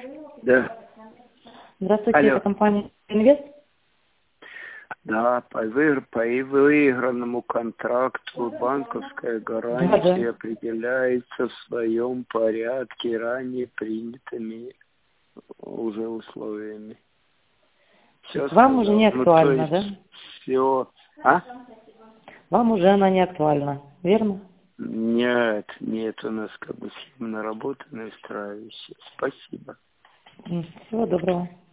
Да. Здравствуйте, Алло. это компания «Инвест». Да, по выигранному контракту банковская гарантия определяется в своем порядке ранее принятыми уже условиями. Все Вам уже не актуально, да? Все. А? Вам уже она не актуальна, верно? Нет, у нас как бы схема наработана и устраивающая. Спасибо. Всего доброго.